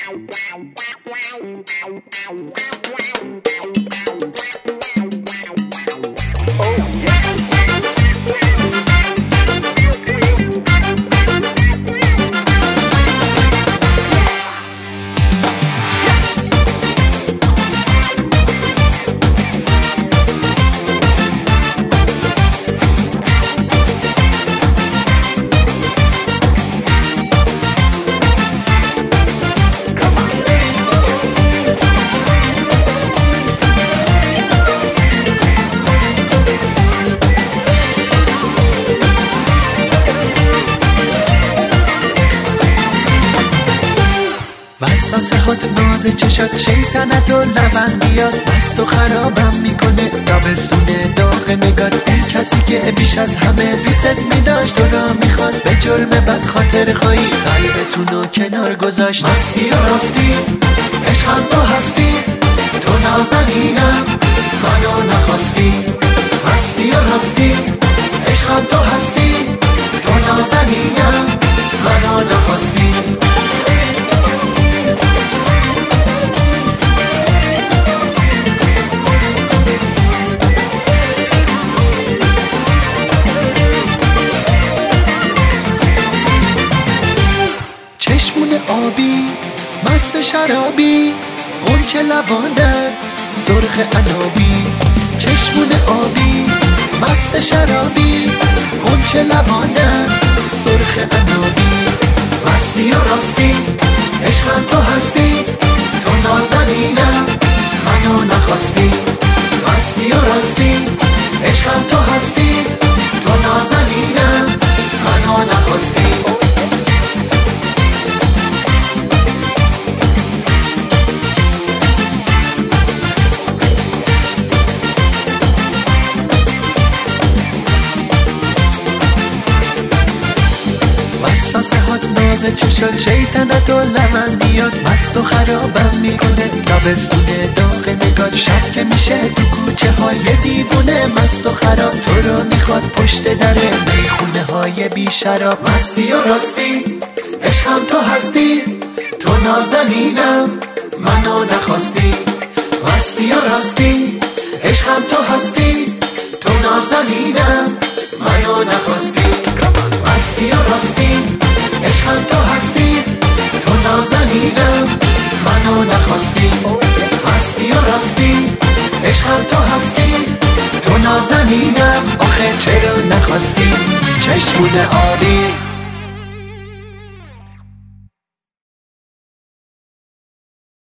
وسوسه هات ناز چشات شیطنت و لبندیات مست و خرابم میکنه تابستون داغ نگات این کسی که بیش از همه دوست میداشت و را میخواست به جرم بد خاطر خواهی قلبتونو کنار گذاشت مستی و راستی عشقم تو هستی تو نازنینم منو نخواستی مستی و راستی عشقم تو هستی تو نازنینم منو نخواستی آبی مست شرابی غنچه لبانت سرخ عنابی چشمون آبی مست شرابی غنچه لبانت سرخ عنابی مستی و راستی عشقم تو هستی تو نازنینم منو نخواستی مستی و راستی عشقم تو هستی تو نازنینم منو نخواستی وسوسه هات ناز چشات شیطنت و لبندیات مست و خرابم میکنه تابستون داغ نگات شب که میشه تو کوچه های دیوونه مست و خراب تو رو میخواد پشت در میخونه های بی شراب مستی و راستی عشقم تو هستی تو نازنینم منو نخواستی مستی و راستی عشقم تو هستی تو نازنینم منو نخواستی مستی و راستی عشقم تو هستی تو نازنینم منو نخواستی مستی و راستی عشقم تو هستی تو نازنینم آخه چرا نخواستی چشمون آبی